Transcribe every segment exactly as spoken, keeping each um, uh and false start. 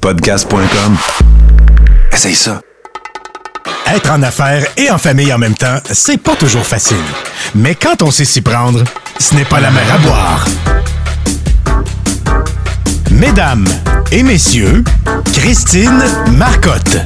podcast point com. Essaye ça. Être en affaires et en famille en même temps, c'est pas toujours facile. Mais quand on sait s'y prendre, ce n'est pas la mer à boire. Mesdames et messieurs, Christine Marcotte.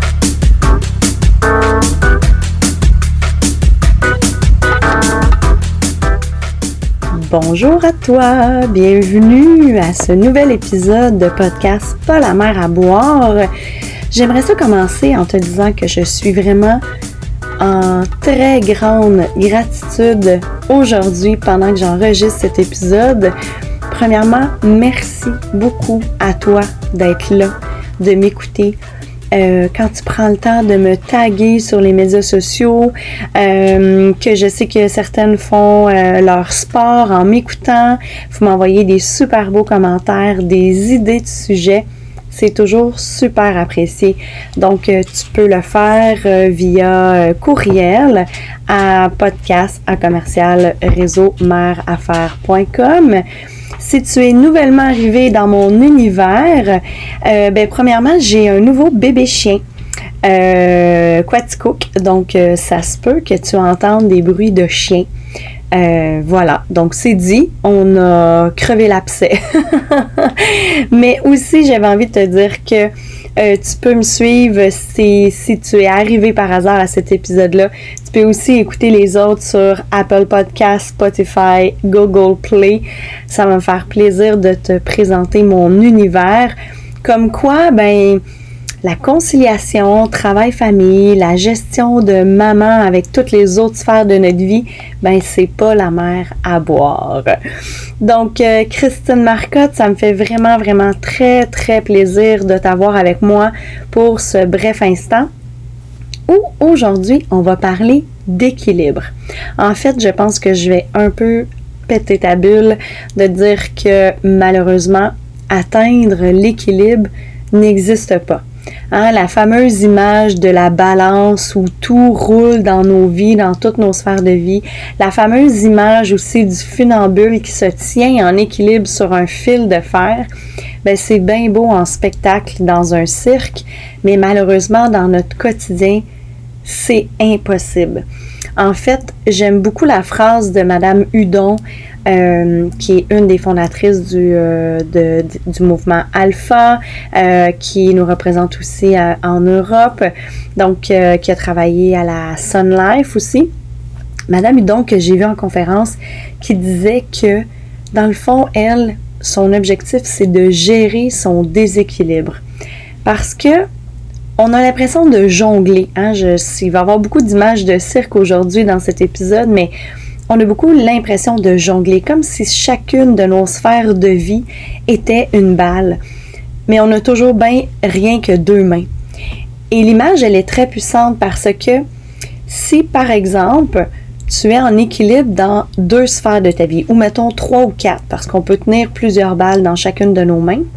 Bonjour à toi, bienvenue à ce nouvel épisode de podcast Pas la mer à boire. J'aimerais ça commencer en te disant que je suis vraiment en très grande gratitude aujourd'hui pendant que j'enregistre cet épisode. Premièrement, merci beaucoup à toi d'être là, de m'écouter. Euh, quand tu prends le temps de me taguer sur les médias sociaux, euh, que je sais que certaines font euh, leur sport en m'écoutant, vous m'envoyez des super beaux commentaires, des idées de sujets, c'est toujours super apprécié. Donc, euh, tu peux le faire euh, via euh, courriel à podcast à commercial réseau mer affaires point com. Si tu es nouvellement arrivé dans mon univers, euh, ben, premièrement, j'ai un nouveau bébé chien, euh, Quaticook. Donc, euh, ça se peut que tu entendes des bruits de chien. Euh, voilà, donc c'est dit, on a crevé l'abcès. Mais aussi, j'avais envie de te dire que euh, tu peux me suivre si, si tu es arrivé par hasard à cet épisode-là. Tu peux aussi écouter les autres sur Apple Podcasts, Spotify, Google Play. Ça va me faire plaisir de te présenter mon univers. Comme quoi, ben... la conciliation, travail-famille, la gestion de maman avec toutes les autres sphères de notre vie, ben c'est pas la mer à boire. Donc, euh, Christine Marcotte, ça me fait vraiment, vraiment très, très plaisir de t'avoir avec moi pour ce bref instant où aujourd'hui, on va parler d'équilibre. En fait, je pense que je vais un peu péter ta bulle de dire que malheureusement, atteindre l'équilibre n'existe pas. Hein, la fameuse image de la balance où tout roule dans nos vies, dans toutes nos sphères de vie. La fameuse image aussi du funambule qui se tient en équilibre sur un fil de fer. Ben, c'est bien beau en spectacle dans un cirque, mais malheureusement, dans notre quotidien, c'est impossible. En fait, j'aime beaucoup la phrase de Madame Hudon, euh, qui est une des fondatrices du, euh, de, du mouvement Alpha, euh, qui nous représente aussi euh, en Europe, donc euh, qui a travaillé à la Sun Life aussi. Madame Hudon, que j'ai vue en conférence, qui disait que, dans le fond, elle, son objectif, c'est de gérer son déséquilibre. Parce que on a l'impression de jongler. Hein? Je, il va y avoir beaucoup d'images de cirque aujourd'hui dans cet épisode, mais on a beaucoup l'impression de jongler, comme si chacune de nos sphères de vie était une balle. Mais on a toujours bien rien que deux mains. Et l'image, elle est très puissante parce que si, par exemple, tu es en équilibre dans deux sphères de ta vie, ou mettons trois ou quatre, parce qu'on peut tenir plusieurs balles dans chacune de nos mains,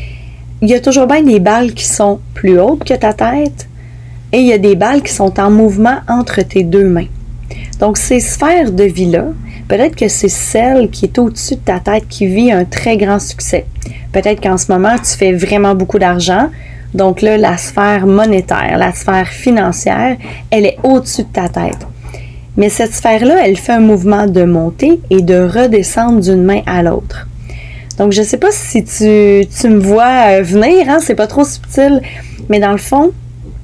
il y a toujours bien des balles qui sont plus hautes que ta tête et il y a des balles qui sont en mouvement entre tes deux mains. Donc, ces sphères de vie-là, peut-être que c'est celle qui est au-dessus de ta tête qui vit un très grand succès. Peut-être qu'en ce moment, tu fais vraiment beaucoup d'argent. Donc là, la sphère monétaire, la sphère financière, elle est au-dessus de ta tête. Mais cette sphère-là, elle fait un mouvement de montée et de redescendre d'une main à l'autre. Donc, je ne sais pas si tu, tu me vois euh, venir, hein, c'est pas trop subtil, mais dans le fond,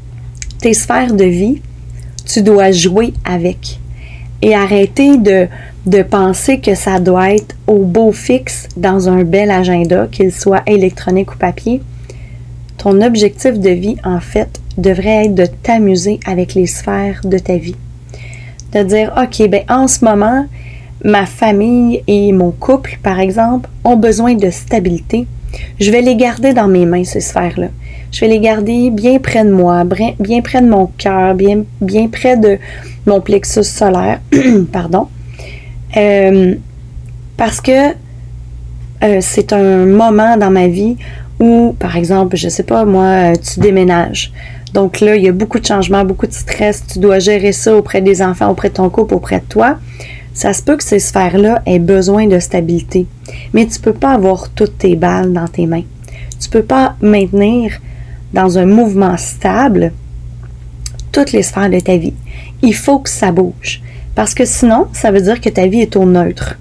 tes sphères de vie, tu dois jouer avec et arrêter de, de penser que ça doit être au beau fixe dans un bel agenda, qu'il soit électronique ou papier. Ton objectif de vie, en fait, devrait être de t'amuser avec les sphères de ta vie. De dire, OK, ben en ce moment, ma famille et mon couple, par exemple, ont besoin de stabilité. Je vais les garder dans mes mains, ces sphères-là. Je vais les garder bien près de moi, bien près de mon cœur, bien, bien près de mon plexus solaire. Pardon. Euh, parce que euh, c'est un moment dans ma vie où, par exemple, je sais pas, moi, tu déménages. Donc là, il y a beaucoup de changements, beaucoup de stress. Tu dois gérer ça auprès des enfants, auprès de ton couple, auprès de toi. Ça se peut que ces sphères-là aient besoin de stabilité. Mais tu peux pas avoir toutes tes balles dans tes mains. Tu peux pas maintenir dans un mouvement stable toutes les sphères de ta vie. Il faut que ça bouge. Parce que sinon, ça veut dire que ta vie est au neutre.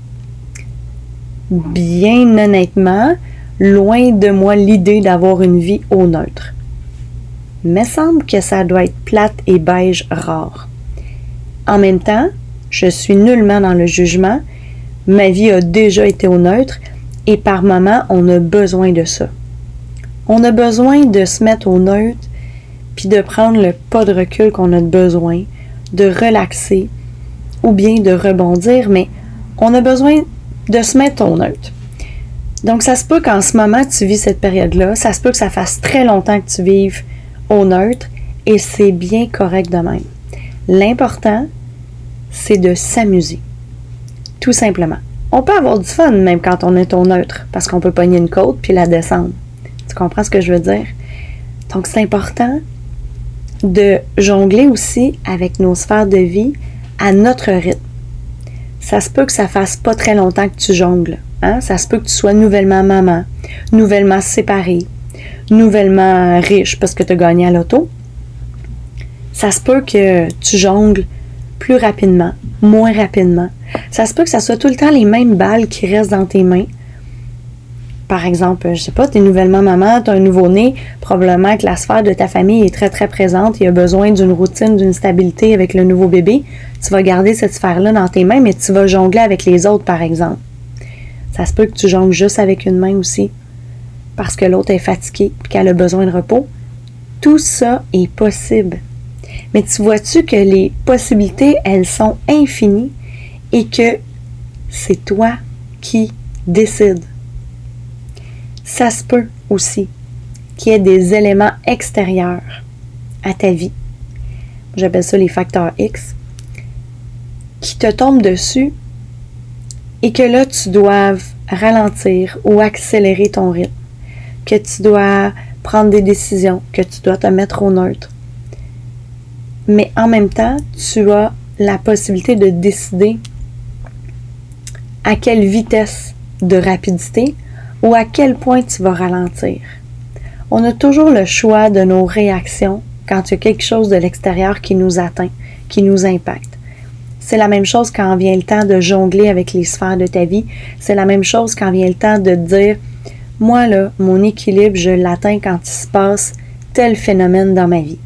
Bien honnêtement, loin de moi l'idée d'avoir une vie au neutre. Il me semble que ça doit être plate et beige rare. En même temps, je suis nullement dans le jugement. Ma vie a déjà été au neutre et par moments, on a besoin de ça. On a besoin de se mettre au neutre puis de prendre le pas de recul qu'on a besoin, de relaxer ou bien de rebondir, mais on a besoin de se mettre au neutre. Donc, ça se peut qu'en ce moment, tu vis cette période-là. Ça se peut que ça fasse très longtemps que tu vives au neutre et c'est bien correct de même. L'important, c'est de s'amuser. Tout simplement. On peut avoir du fun même quand on est au neutre parce qu'on peut pogner une côte puis la descendre. Tu comprends ce que je veux dire? Donc, c'est important de jongler aussi avec nos sphères de vie à notre rythme. Ça se peut que ça fasse pas très longtemps que tu jongles. Hein? Ça se peut que tu sois nouvellement maman, nouvellement séparée, nouvellement riche parce que tu as gagné à l'auto. Ça se peut que tu jongles plus rapidement, moins rapidement. Ça se peut que ça soit tout le temps les mêmes balles qui restent dans tes mains. Par exemple, je sais pas, tu es nouvellement maman, tu as un nouveau-né, probablement que la sphère de ta famille est très très présente, il y a besoin d'une routine, d'une stabilité avec le nouveau bébé. Tu vas garder cette sphère-là dans tes mains, mais tu vas jongler avec les autres, par exemple. Ça se peut que tu jongles juste avec une main aussi, parce que l'autre est fatiguée et qu'elle a besoin de repos. Tout ça est possible. Mais tu vois-tu que les possibilités, elles sont infinies et que c'est toi qui décides. Ça se peut aussi qu'il y ait des éléments extérieurs à ta vie, j'appelle ça les facteurs X, qui te tombent dessus et que là, tu doives ralentir ou accélérer ton rythme, que tu dois prendre des décisions, que tu dois te mettre au neutre. Mais en même temps, tu as la possibilité de décider à quelle vitesse de rapidité ou à quel point tu vas ralentir. On a toujours le choix de nos réactions quand il y a quelque chose de l'extérieur qui nous atteint, qui nous impacte. C'est la même chose quand vient le temps de jongler avec les sphères de ta vie. C'est la même chose quand vient le temps de te dire « Moi, là, mon équilibre, je l'atteins quand il se passe tel phénomène dans ma vie. »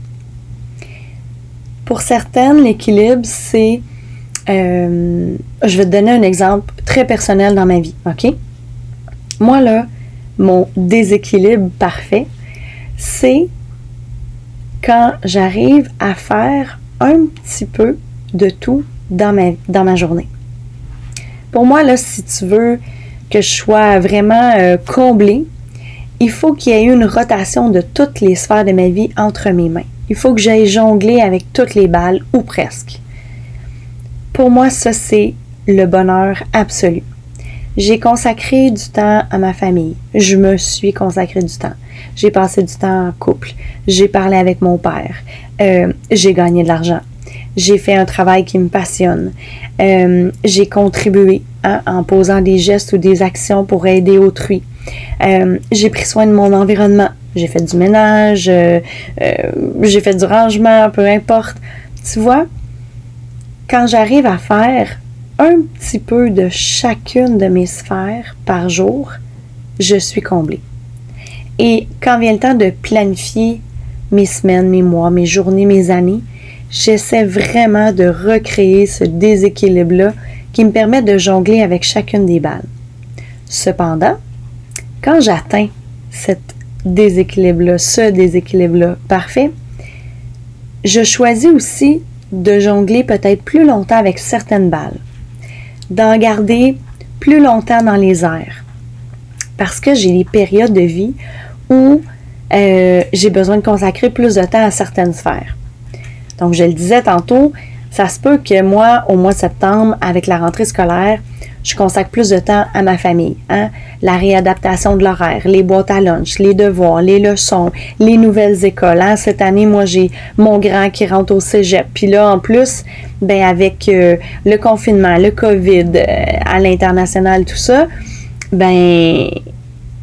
Pour certaines, l'équilibre, c'est... Euh, je vais te donner un exemple très personnel dans ma vie, OK? Moi, là, mon déséquilibre parfait, c'est quand j'arrive à faire un petit peu de tout dans ma, dans ma journée. Pour moi, là, si tu veux que je sois vraiment euh, comblée, il faut qu'il y ait une rotation de toutes les sphères de ma vie entre mes mains. Il faut que j'aille jongler avec toutes les balles, ou presque. Pour moi, ça, c'est le bonheur absolu. J'ai consacré du temps à ma famille. Je me suis consacré du temps. J'ai passé du temps en couple. J'ai parlé avec mon père. Euh, j'ai gagné de l'argent. J'ai fait un travail qui me passionne. Euh, j'ai contribué hein, en posant des gestes ou des actions pour aider autrui. Euh, j'ai pris soin de mon environnement. J'ai fait du ménage. Euh, euh, j'ai fait du rangement, peu importe. Tu vois, quand j'arrive à faire un petit peu de chacune de mes sphères par jour, je suis comblée. Et quand vient le temps de planifier mes semaines, mes mois, mes journées, mes années, j'essaie vraiment de recréer ce déséquilibre-là qui me permet de jongler avec chacune des balles. Cependant, quand j'atteins cet déséquilibre-là, ce déséquilibre-là parfait, je choisis aussi de jongler peut-être plus longtemps avec certaines balles, d'en garder plus longtemps dans les airs. Parce que j'ai des périodes de vie où euh, j'ai besoin de consacrer plus de temps à certaines sphères. Donc, je le disais tantôt, ça se peut que moi, au mois de septembre, avec la rentrée scolaire, je consacre plus de temps à ma famille. Hein? La réadaptation de l'horaire, les boîtes à lunch, les devoirs, les leçons, les nouvelles écoles. Hein? Cette année, moi, j'ai mon grand qui rentre au cégep. Puis là, en plus, ben avec euh, le confinement, le COVID, euh, à l'international, tout ça, ben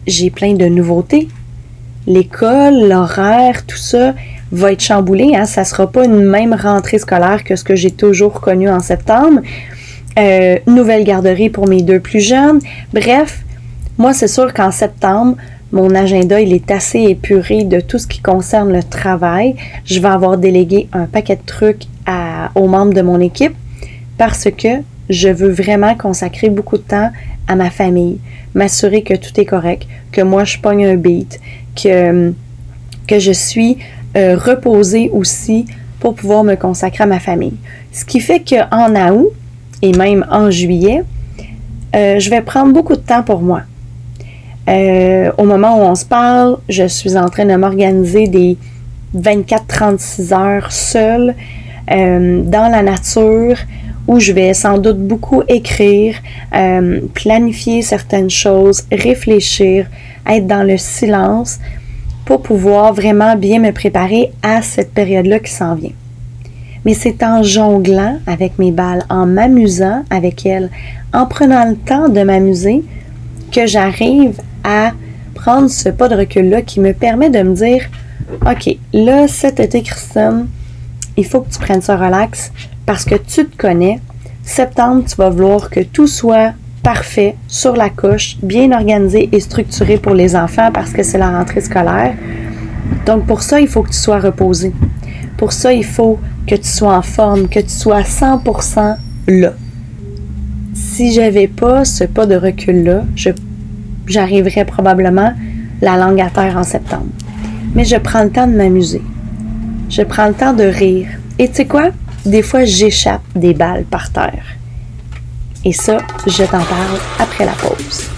j'ai plein de nouveautés. L'école, l'horaire, tout ça va être chamboulé. Hein? Ça ne sera pas une même rentrée scolaire que ce que j'ai toujours connu en septembre. Euh, nouvelle garderie pour mes deux plus jeunes. Bref, moi, c'est sûr qu'en septembre, mon agenda, il est assez épuré de tout ce qui concerne le travail. Je vais avoir délégué un paquet de trucs à, aux membres de mon équipe parce que je veux vraiment consacrer beaucoup de temps à ma famille, m'assurer que tout est correct, que moi, je pogne un beat, que, que je suis euh, reposée aussi pour pouvoir me consacrer à ma famille. Ce qui fait qu'en août, et même en juillet, euh, je vais prendre beaucoup de temps pour moi. Euh, au moment où on se parle, je suis en train de m'organiser des vingt-quatre à trente-six heures seule euh, dans la nature où je vais sans doute beaucoup écrire, euh, planifier certaines choses, réfléchir, être dans le silence pour pouvoir vraiment bien me préparer à cette période-là qui s'en vient. Mais c'est en jonglant avec mes balles, en m'amusant avec elles, en prenant le temps de m'amuser, que j'arrive à prendre ce pas de recul-là qui me permet de me dire « OK, là, cet été, Christine, il faut que tu prennes ça relax parce que tu te connais. Septembre, tu vas vouloir que tout soit parfait, sur la coche, bien organisé et structuré pour les enfants parce que c'est la rentrée scolaire. Donc, pour ça, il faut que tu sois reposé. Pour ça, il faut que tu sois en forme, que tu sois à cent pour cent là. Si j'avais pas ce pas de recul-là, je, j'arriverais probablement la langue à terre en septembre. Mais je prends le temps de m'amuser. Je prends le temps de rire. Et tu sais quoi? Des fois, j'échappe des balles par terre. Et ça, je t'en parle après la pause.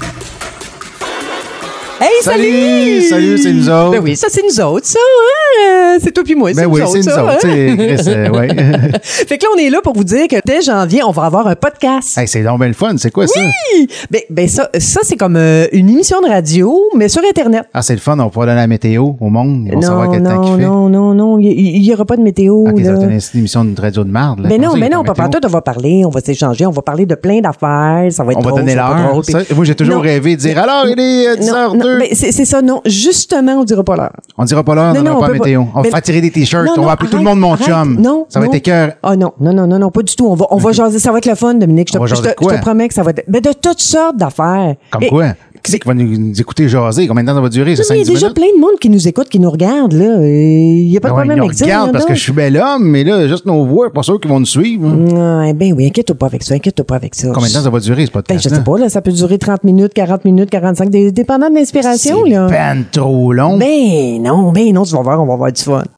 Hey, salut! Salut, c'est nous autres. Ben oui, ça, c'est nous autres, ça, hein? C'est toi puis moi, c'est ben nous oui, autres, c'est nous ça, autres, hein? c'est Chris, euh, ouais. Fait que là, on est là pour vous dire que dès janvier, on va avoir un podcast. Hey, c'est donc bien le fun, c'est quoi ça? Oui! Ben, ben ça, ça c'est comme euh, une émission de radio, mais sur Internet. Ah, c'est le fun, on va pouvoir donner la météo au monde, ils vont non, savoir quel non, temps qu'il fait. non, non, non, il n'y aura pas de météo, Ah, okay, là. ça va donner une émission de radio de marde, là. Ben non, Comment ça, mais il y a non, pas de papa, météo? toi, on va parler, on va s'échanger, on va parler de plein d'affaires, ça va être On drôle, va donner ça va être l'heure. drôle, puis- Ça, moi, j'ai toujours Non. rêvé de dire, alors, il est euh, dix heures Non, deux. non, mais c'est, c'est ça, non. Justement, on dira pas l'heure. On dira pas l'heure, Non, on non, dira on pas la peut pas. météo. On va Mais- faire tirer des t-shirts, Non, on non, va appeler tout le arrête, monde mon arrête. chum. Non, Ça va non. être écœur. Ah non, non, non, non, non, pas du tout. On va, on va jaser, ça va être le fun, Dominique. Je te, On va je jaser te, de quoi? je te promets que ça va être, mais de toutes sortes d'affaires. Comme Et- quoi? Qui c'est qui va nous, nous écouter jaser? Combien de temps ça va durer? Non, Ça, mais il y a cinq dix déjà minutes? plein de monde qui nous écoute, qui nous regarde, là. Il n'y a pas de Ben ouais, problème ils nous avec ça. regardent là, parce que non. je suis bel homme, mais là, juste nos voix, pas sûr qu'ils vont nous suivre. hein. Ouais, ben oui, inquiète-toi pas avec ça, inquiète-toi pas avec ça. Combien de temps ça va durer, ce Ben, podcast? je sais pas, là, ça peut durer trente minutes, quarante minutes, quarante-cinq, dé- dépendant de l'inspiration, C'est là. ben trop long. Ben non, ben non, tu vas voir, on va avoir du fun.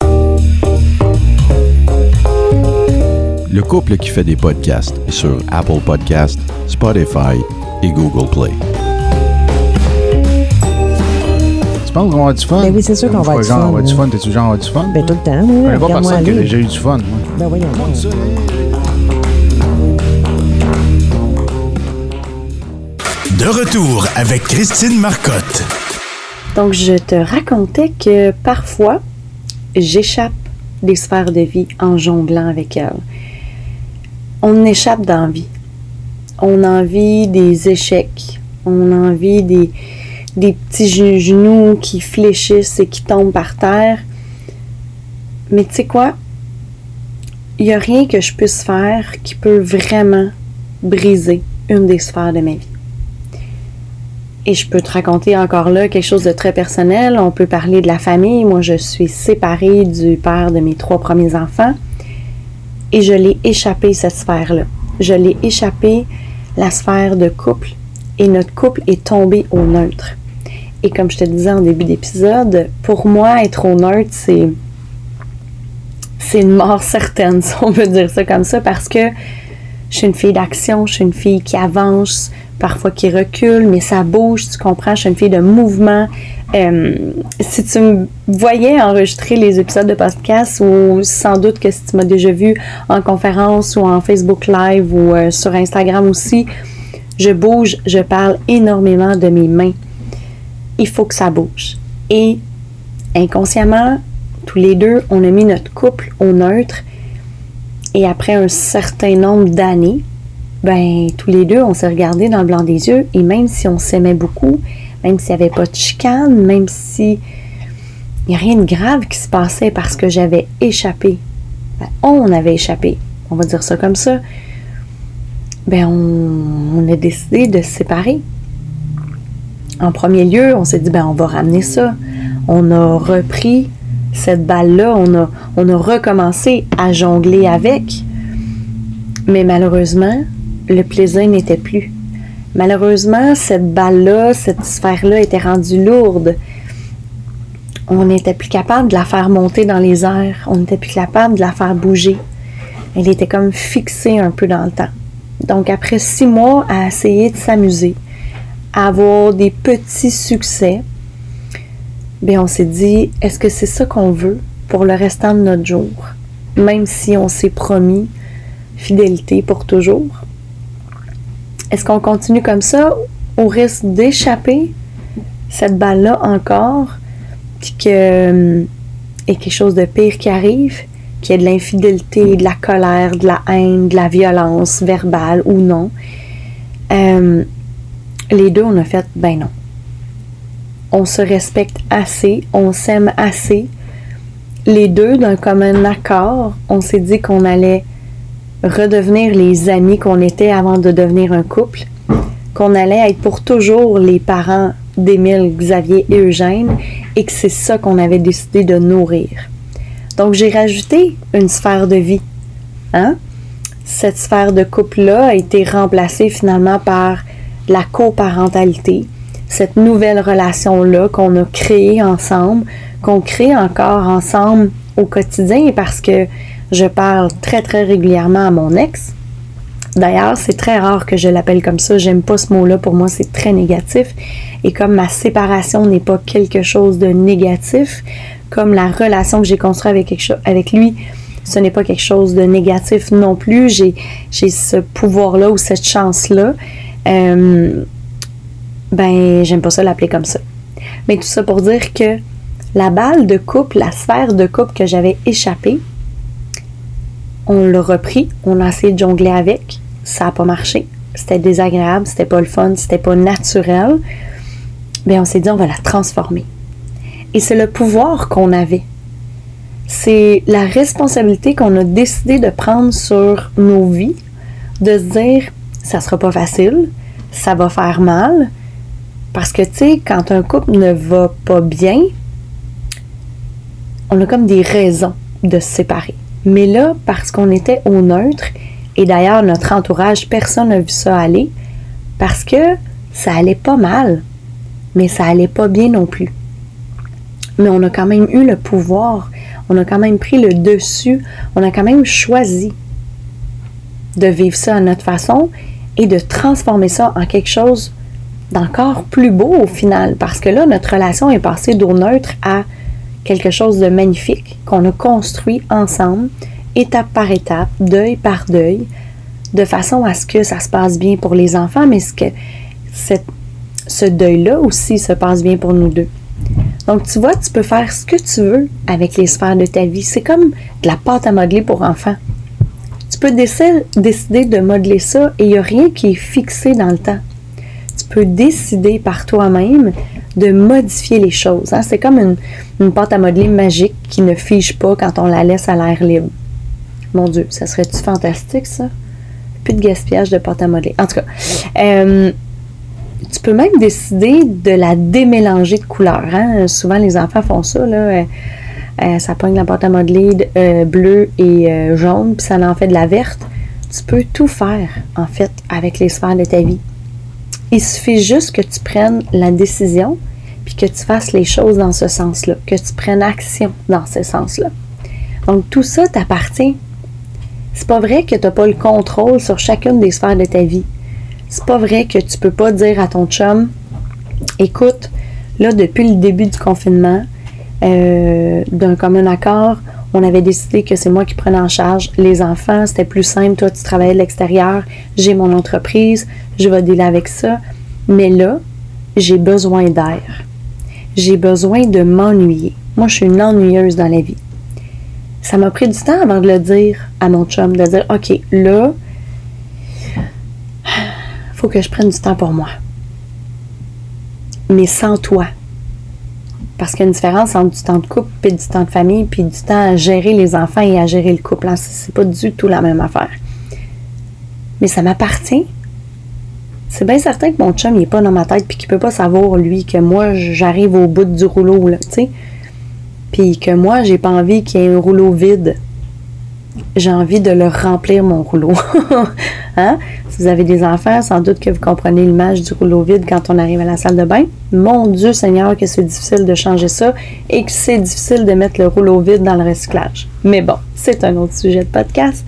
Le couple qui fait des podcasts est sur Apple Podcasts, Spotify et Google Play. Tu penses qu'on va avoir du fun? Ben oui, c'est sûr qu'on va avoir du genre, fun, On va avoir du là. fun. T'es-tu genre, on va avoir du fun? Ben tout le temps, là. Je connais pas Regarde-moi personne qui a aller. déjà eu du fun. moi. Ben voyons donc. De retour avec Christine Marcotte. Donc, je te racontais que parfois, j'échappe des sphères de vie en jonglant avec elles. On échappe d'envie. On a envie des échecs. On a envie des, des petits ge- genoux qui fléchissent et qui tombent par terre. Mais tu sais quoi? Il n'y a rien que je puisse faire qui peut vraiment briser une des sphères de ma vie. Et je peux te raconter encore là quelque chose de très personnel. On peut parler de la famille. Moi, je suis séparée du père de mes trois premiers enfants. Et je l'ai échappé, cette sphère-là. Je l'ai échappé, la sphère de couple. Et notre couple est tombé au neutre. Et comme je te disais en début d'épisode, pour moi, être au neutre, c'est... c'est une mort certaine, si on peut dire ça comme ça, parce que je suis une fille d'action, je suis une fille qui avance, parfois qui recule, mais ça bouge, tu comprends, je suis une fille de mouvement. Euh, si tu me voyais enregistrer les épisodes de podcast, ou sans doute que si tu m'as déjà vu en conférence ou en Facebook Live ou euh, sur Instagram aussi, je bouge, je parle énormément de mes mains. Il faut que ça bouge. Et inconsciemment, tous les deux, on a mis notre couple au neutre. Et après un certain nombre d'années, ben tous les deux, on s'est regardés dans le blanc des yeux. Et même si on s'aimait beaucoup, même s'il n'y avait pas de chicane, même si il n'y a rien de grave qui se passait parce que j'avais échappé. Ben, on avait échappé, on va dire ça comme ça. Ben, on, on a décidé de se séparer. En premier lieu, on s'est dit, ben, on va ramener ça. On a repris cette balle-là, on a, on a recommencé à jongler avec. Mais malheureusement, le plaisir n'était plus. Malheureusement, cette balle-là, cette sphère-là était rendue lourde. On n'était plus capable de la faire monter dans les airs. On n'était plus capable de la faire bouger. Elle était comme fixée un peu dans le temps. Donc, après six mois à essayer de s'amuser, à avoir des petits succès, bien, on s'est dit, est-ce que c'est ça qu'on veut pour le restant de notre jour? Même si on s'est promis fidélité pour toujours. Est-ce qu'on continue comme ça au risque d'échapper cette balle-là encore, puis qu'il euh, y ait quelque chose de pire qui arrive, qu'il y ait de l'infidélité, de la colère, de la haine, de la violence verbale ou non? Euh, les deux, on a fait, ben non. On se respecte assez, on s'aime assez. Les deux, d'un commun accord, on s'est dit qu'on allait redevenir les amis qu'on était avant de devenir un couple, qu'on allait être pour toujours les parents d'Émile, Xavier et Eugène, et que c'est ça qu'on avait décidé de nourrir. Donc, j'ai rajouté une sphère de vie. Hein? Cette sphère de couple-là a été remplacée finalement par la coparentalité, cette nouvelle relation-là qu'on a créée ensemble, qu'on crée encore ensemble au quotidien, parce que je parle très, très régulièrement à mon ex. D'ailleurs, c'est très rare que je l'appelle comme ça. J'aime pas ce mot-là. Pour moi, c'est très négatif. Et comme ma séparation n'est pas quelque chose de négatif, comme la relation que j'ai construite avec, quelque chose, avec lui, ce n'est pas quelque chose de négatif non plus. J'ai, j'ai ce pouvoir-là ou cette chance-là. Euh, ben, j'aime pas ça l'appeler comme ça. Mais tout ça pour dire que la balle de couple, la sphère de couple que j'avais échappée, on l'a repris, on a essayé de jongler avec, ça n'a pas marché, c'était désagréable, c'était pas le fun, c'était pas naturel. Bien, on s'est dit, on va la transformer. Et c'est le pouvoir qu'on avait. C'est la responsabilité qu'on a décidé de prendre sur nos vies, de se dire, ça sera pas facile, ça va faire mal, parce que, tu sais, quand un couple ne va pas bien, on a comme des raisons de se séparer. Mais là, parce qu'on était au neutre, et d'ailleurs, notre entourage, personne n'a vu ça aller, parce que ça allait pas mal, mais ça allait pas bien non plus. Mais on a quand même eu le pouvoir, on a quand même pris le dessus, on a quand même choisi de vivre ça à notre façon et de transformer ça en quelque chose d'encore plus beau au final, parce que là, notre relation est passée d'au neutre à quelque chose de magnifique qu'on a construit ensemble, étape par étape, deuil par deuil, de façon à ce que ça se passe bien pour les enfants, mais ce que cette, ce deuil-là aussi se passe bien pour nous deux. Donc, tu vois, tu peux faire ce que tu veux avec les sphères de ta vie. C'est comme de la pâte à modeler pour enfants. Tu peux décider, décider de modeler ça et il n'y a rien qui est fixé dans le temps. Tu peux décider par toi-même de modifier les choses. Hein? C'est comme une, une pâte à modeler magique qui ne fige pas quand on la laisse à l'air libre. Mon Dieu, ça serait-tu fantastique, ça? Plus de gaspillage de pâte à modeler. En tout cas, euh, tu peux même décider de la démélanger de couleurs. Hein? Souvent, les enfants font ça. Là. Euh, euh, ça pogne la pâte à modeler de, euh, bleue et euh, jaune, puis ça en fait de la verte. Tu peux tout faire, en fait, avec les sphères de ta vie. Il suffit juste que tu prennes la décision puis que tu fasses les choses dans ce sens-là, que tu prennes action dans ce sens-là. Donc, tout ça t'appartient. C'est pas vrai que tu n'as pas le contrôle sur chacune des sphères de ta vie. C'est pas vrai que tu peux pas dire à ton chum, écoute, là, depuis le début du confinement, euh, d'un commun accord, on avait décidé que c'est moi qui prenais en charge les enfants. C'était plus simple. Toi, tu travaillais de l'extérieur. J'ai mon entreprise. Je vais dealer avec ça. Mais là, j'ai besoin d'air. J'ai besoin de m'ennuyer. Moi, je suis une ennuyeuse dans la vie. Ça m'a pris du temps avant de le dire à mon chum, de dire, OK, là, il faut que je prenne du temps pour moi. mais sans toi. Parce qu'il y a une différence entre du temps de couple et du temps de famille, puis du temps à gérer les enfants et à gérer le couple. Hein. C'est pas du tout la même affaire. Mais ça m'appartient. C'est bien certain que mon chum, il n'est pas dans ma tête, puis qu'il peut pas savoir, lui, que moi, j'arrive au bout du rouleau, là, tu sais. Puis que moi, j'ai pas envie qu'il y ait un rouleau vide. J'ai envie de le remplir, mon rouleau. Hein? Si vous avez des enfants, sans doute que vous comprenez l'image du rouleau vide quand on arrive à la salle de bain. Mon Dieu Seigneur, que c'est difficile de changer ça et que c'est difficile de mettre le rouleau vide dans le recyclage. Mais bon, c'est un autre sujet de podcast.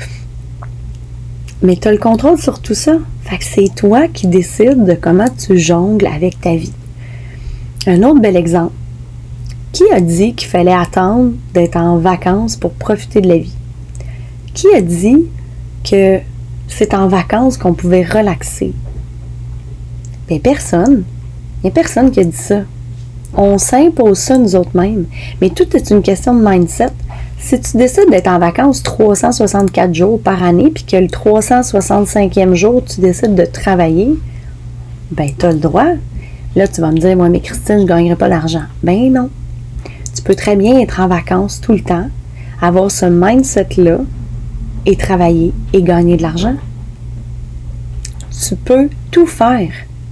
Mais tu as le contrôle sur tout ça. Fait que c'est toi qui décides de comment tu jongles avec ta vie. Un autre bel exemple. Qui a dit qu'il fallait attendre d'être en vacances pour profiter de la vie? Qui a dit que c'est en vacances qu'on pouvait relaxer? Bien, personne. Il n'y a personne qui a dit ça. On s'impose ça nous autres mêmes. Mais tout est une question de mindset. Si tu décides d'être en vacances trois cent soixante-quatre jours par année, puis que le trois cent soixante-cinquième jour, tu décides de travailler, ben tu as le droit. Là, tu vas me dire, moi, mais Christine, je ne gagnerai pas d'argent. Ben non. Tu peux très bien être en vacances tout le temps, avoir ce mindset-là, et travailler et gagner de l'argent. Tu peux tout faire.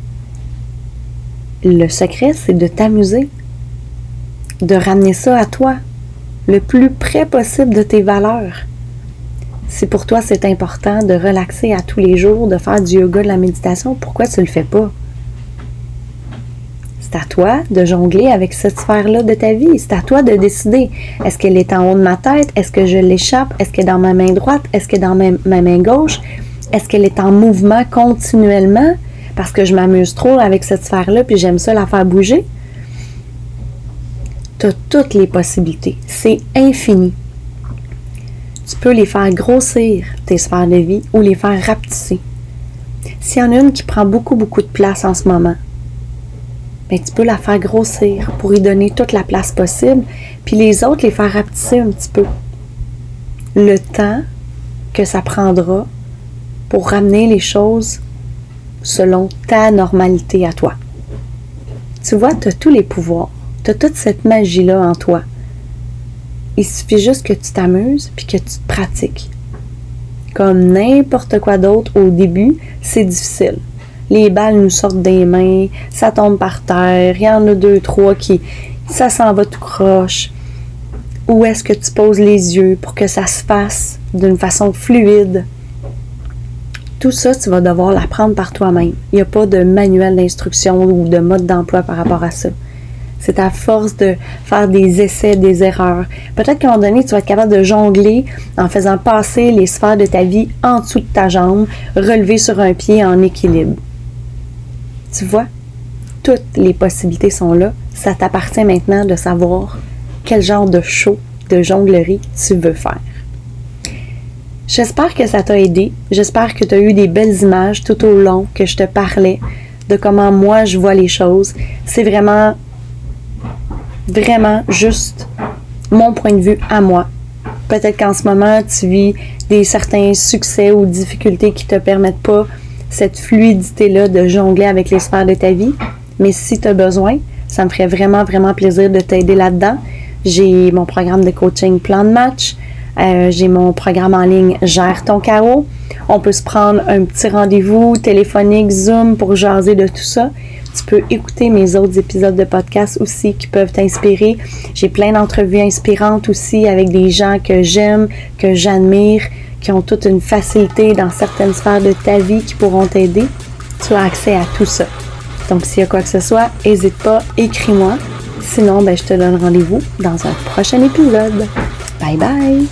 Le secret, c'est de t'amuser, de ramener ça à toi, le plus près possible de tes valeurs. Si pour toi, c'est important de relaxer à tous les jours, de faire du yoga, de la méditation, pourquoi tu ne le fais pas? C'est à toi de jongler avec cette sphère-là de ta vie. C'est à toi de décider. Est-ce qu'elle est en haut de ma tête? Est-ce que je l'échappe? Est-ce qu'elle est dans ma main droite? Est-ce qu'elle est dans ma, ma main gauche? Est-ce qu'elle est en mouvement continuellement? Parce que je m'amuse trop avec cette sphère-là puis j'aime ça la faire bouger. Tu as toutes les possibilités. C'est infini. Tu peux les faire grossir, tes sphères de vie, ou les faire rapetisser. S'il y en a une qui prend beaucoup, beaucoup de place en ce moment, bien, tu peux la faire grossir pour y donner toute la place possible, puis les autres, les faire rapetisser un petit peu. Le temps que ça prendra pour ramener les choses selon ta normalité à toi. Tu vois, tu as tous les pouvoirs. Tu as toute cette magie-là en toi. Il suffit juste que tu t'amuses puis que tu te pratiques. Comme n'importe quoi d'autre, au début, c'est difficile. Les balles nous sortent des mains, ça tombe par terre, il y en a deux, trois qui... ça s'en va tout croche. Où est-ce que tu poses les yeux pour que ça se fasse d'une façon fluide? Tout ça, tu vas devoir l'apprendre par toi-même. Il n'y a pas de manuel d'instruction ou de mode d'emploi par rapport à ça. C'est à force de faire des essais, des erreurs. Peut-être qu'à un moment donné, tu vas être capable de jongler en faisant passer les sphères de ta vie en dessous de ta jambe, relever sur un pied en équilibre. Tu vois, toutes les possibilités sont là. Ça t'appartient maintenant de savoir quel genre de show, de jonglerie tu veux faire. J'espère que ça t'a aidé. J'espère que tu as eu des belles images tout au long que je te parlais de comment moi je vois les choses. C'est vraiment, vraiment juste mon point de vue à moi. Peut-être qu'en ce moment, tu vis des certains succès ou difficultés qui ne te permettent pas cette fluidité-là de jongler avec les sphères de ta vie. Mais si tu as besoin, ça me ferait vraiment, vraiment plaisir de t'aider là-dedans. J'ai mon programme de coaching Plan de match. Euh, j'ai mon programme en ligne Gère ton chaos. On peut se prendre un petit rendez-vous téléphonique, Zoom pour jaser de tout ça. Tu peux écouter mes autres épisodes de podcast aussi qui peuvent t'inspirer. J'ai plein d'entrevues inspirantes aussi avec des gens que j'aime, que j'admire, qui ont toute une facilité dans certaines sphères de ta vie qui pourront t'aider. Tu as accès à tout ça. Donc, s'il y a quoi que ce soit, n'hésite pas, écris-moi. Sinon, ben, je te donne rendez-vous dans un prochain épisode. Bye bye!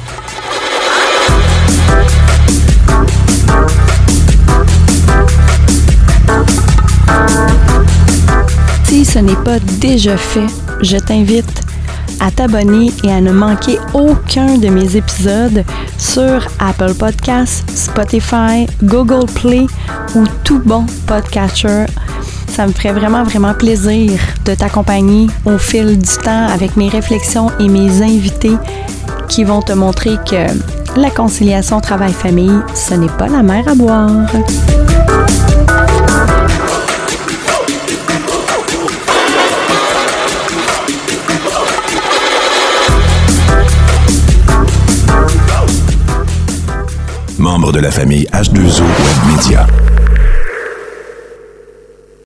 Si ce n'est pas déjà fait, je t'invite à t'abonner et à ne manquer aucun de mes épisodes sur Apple Podcasts, Spotify, Google Play ou tout bon podcatcher. Ça me ferait vraiment, vraiment plaisir de t'accompagner au fil du temps avec mes réflexions et mes invités qui vont te montrer que la conciliation travail-famille, ce n'est pas la mer à boire. membre de la famille H deux O Web Media.